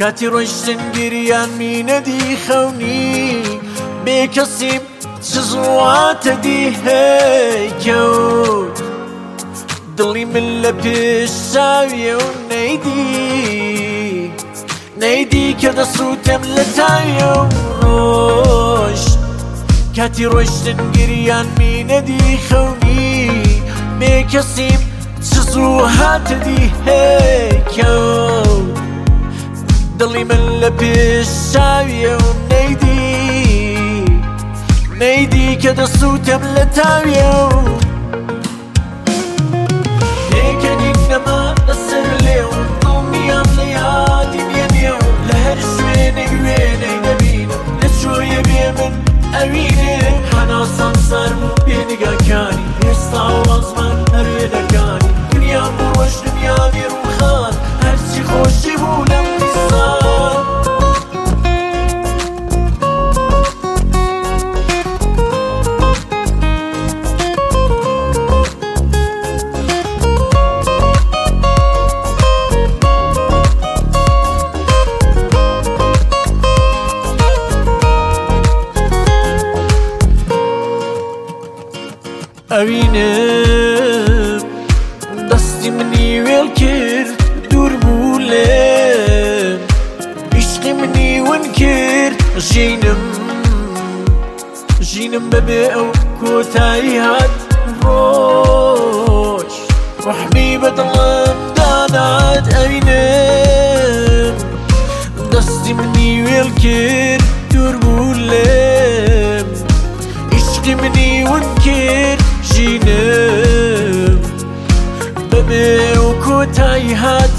کاتی ڕۆیشتن گریان مینەدی خەونی بێکەسیم چ زواتە دی هەی کەوت دڵی من لە پێش چاویە و نەیدی کە دەسووتم لە تاویە و ڕۆژ کاتی ڕۆیشتن گریان مینەدی خەونی بێکەسیم چ زواتە دی هەی کەوت دڵی من لە پێش چاویە و نەیدی کە دەسووتم لە تاویە و پێکەنی نەما لەسەر لێو دڵنیام لە یادی بێنێ و لە هەر شوێنێک وێنەی دەبینم لە شۆیە بێ من ئەوینێ هەناسان سار بوو پێنیگاکانی ئێستا وەزمان هەروێ دەکانی دنیام بۆ ڕۆژنم یاوی ڕووخان هەرچی خۆشی بوو لەم دیسان ئەوینم دەستی منی وێڵ کرد دوور بوو لێم عیشقی منی ون کرد ژینم بەبێ ئەو کۆتایی هات ڕۆژ ڕەحمی بە دڵم دانات ئەوینم دەستی منی وێڵ کرد دوور بوو لێم عیشقی منی ون کرد ژینم بەبێ ئەو کۆتایی هات